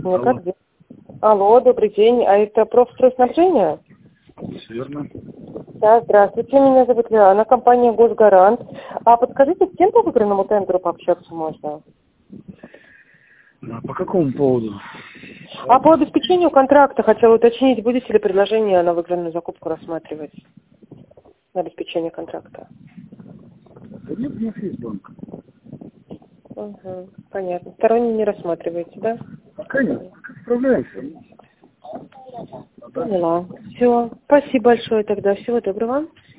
Мне как дела? Алло, добрый день. А это профстройснабжение? Все верно. Да, здравствуйте. Меня зовут Лиана, компания «Госгарант». А подскажите, с кем по выигранному тендеру пообщаться можно? По какому поводу? А по обеспечению контракта хотела уточнить, будете ли предложение на выигранную закупку рассматривать? На обеспечение контракта. Да нет, у нас есть банк. Угу, понятно. Сторонний не рассматриваете, да? Пока нет, пока справляемся. Поняла. Все. Спасибо большое тогда. Всего доброго.